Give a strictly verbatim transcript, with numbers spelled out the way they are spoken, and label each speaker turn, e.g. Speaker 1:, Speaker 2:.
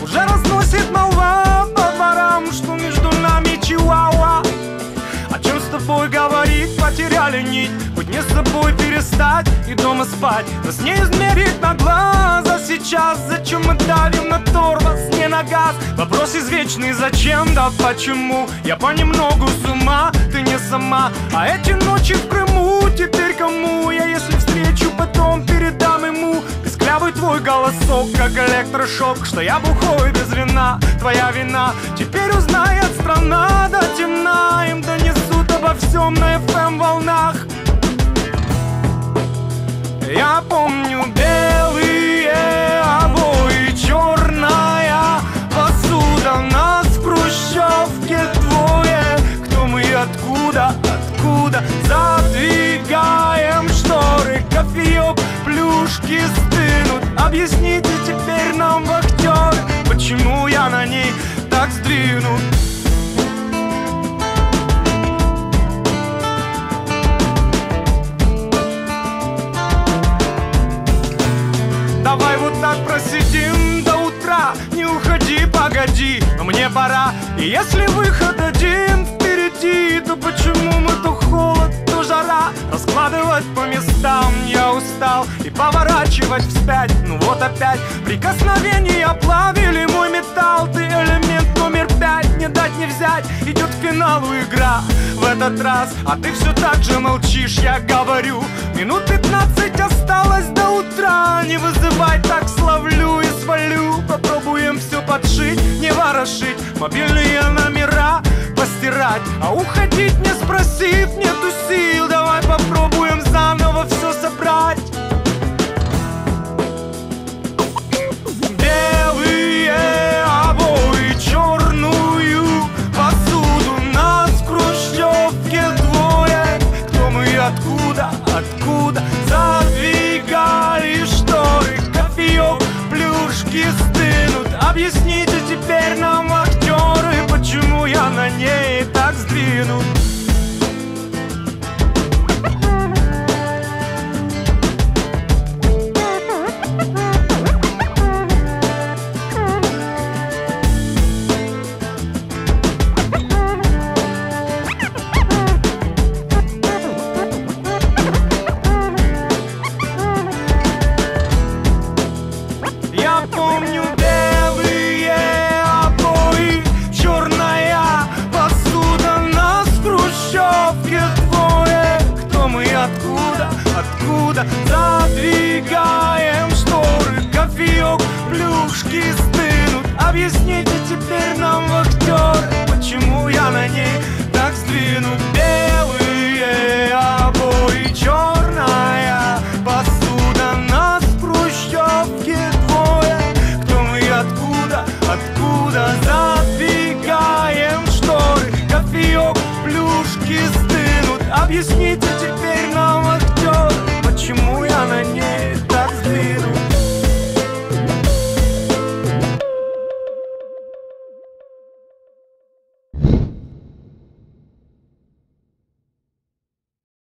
Speaker 1: Уже разносит молва по дворам, что между нами чиуауа. О чем с тобой говорить, потеряли нить. Быть не с собой перестать и дома спать. Нас не измерить на глаза сейчас. Зачем мы давим на тормоз, не на газ? Вопрос извечный, зачем, да почему? Я понемногу с ума, ты не сама. А эти ночи в Крыму теперь кому? Я если встречу, потом передам ему. Писклявый твой голосок, как электрошок. Что я бухой без вина, твоя вина. Теперь узнает страна до темна. Им донесут обо всем на эф эм волнах. Я помню белые обои, черная посуда. Нас в хрущевке двое. Кто мы и откуда, откуда? Задвигаем шторы, кофеек, плюшки стынут. Объясните теперь нам, вахтеры, почему я на ней так сдвинут. Давай вот так просидим до утра. Не уходи, погоди, мне пора. И если выход один впереди, то почему мы то холод, то жара? Раскладывать по местам я устал и поворачивать вспять. Ну вот опять прикосновения плавили мой металл. Ты элемент номер пять, не дать не взять. Идет к финалу игра в этот раз, а ты все так же молчишь, я говорю. Минут пятнадцать осталось до утра. Не вызывай, так словлю и свалю. Попробуем все подшить, не ворошить. Мобильные номера постирать. А уходить не спросив, нету сил. Давай попробуем заново все собрать. Белые обои, черную посуду. Нас в хрущевке двое. Кто мы и откуда, откуда? Задвигали шторы, кофеек, плюшки стынут. Объясните теперь нам, вахтеры, почему я на ней так сдвинут. Я помню белые обои, черная посуда. Нас в хрущевке двое. Кто мы и откуда, откуда? Задвигаем шторы, кофеек, плюшки стынут. Объясните теперь нам, вахтеры, почему я на ней так сдвинут. Белые обои, черная